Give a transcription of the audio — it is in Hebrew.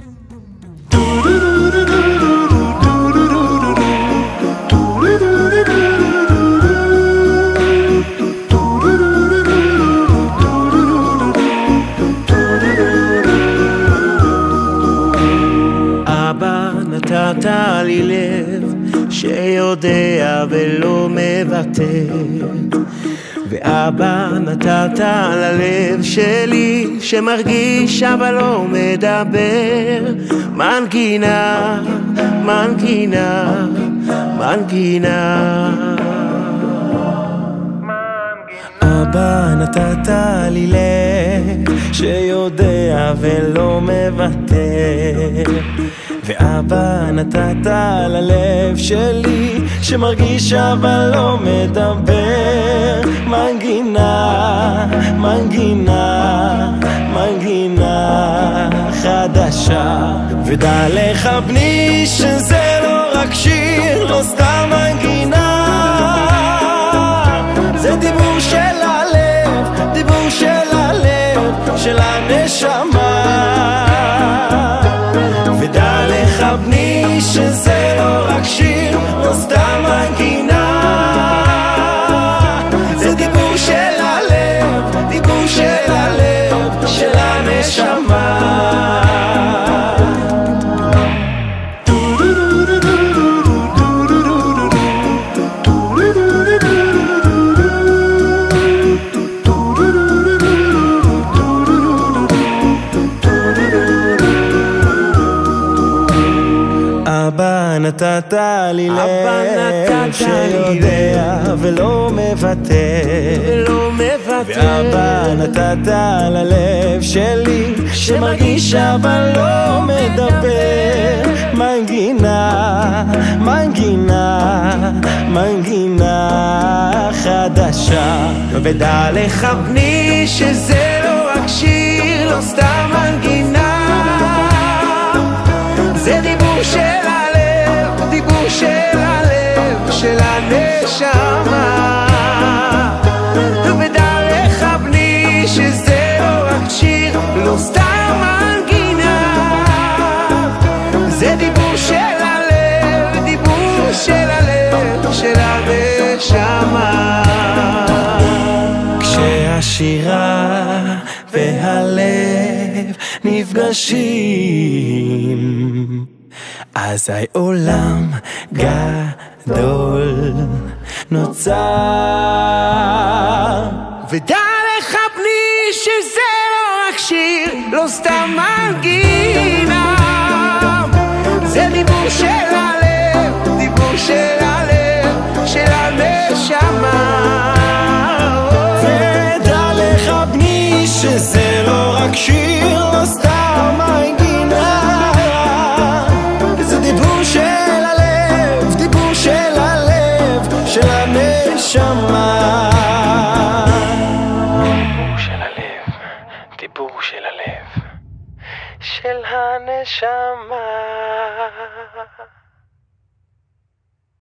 אבא, נתת לי לב שיודע ולא מוותר, ואבא, נתת ללב שלי שמרגיש אבל לא מדבר. מנגינה, מנגינה, מנגינה. אבא, נתת לי לב שיודע ולא מוותר, ואבא, נתת ללב שלי שמרגיש אבל לא מדבר. מנגינה, מנגינה, מנגינה חדשה. ודע לך בני שזה לא רק שיר, לא סתם מנגינה, זה דיבור של הלב, דיבור של הלב, של הנשמה. ודע לך בני שזה לא רק שיר, לא סתם מנגינה, זה דיבור של הלב, דיבור של הלב, של הנשמה. אבא, נתת לי לב שיודע ולא מוותר, ואבא, נתת ללב שלי שמרגיש אבל לא מדבר. מנגינה, מנגינה, מנגינה חדשה. ודע לך בני שזה לא רק שיר, לא סתם מנגינה, זה דיבור של הלב, דיבור של הלב, של הנשמה. ודע לך בני שזה לא רק שיר, לא סתם מנגינה, זה דיבור של הלב, דיבור של הלב, של הנשמה. כשהשירה והלב נפגשים, אזי עולם גדול נוצר. ודע לך בני שזה לא רק שיר, לא סתם מנגינה, זה דיבור של הלב, דיבור של הלב, של הנשמה. ודע לך בני שזה לא רק שיר, לא סתם מנגינה, זה דיבור של הלב, דיבור של הלב, של הנשמה. דיבור של הלב, דיבור של הלב, של הנשמה.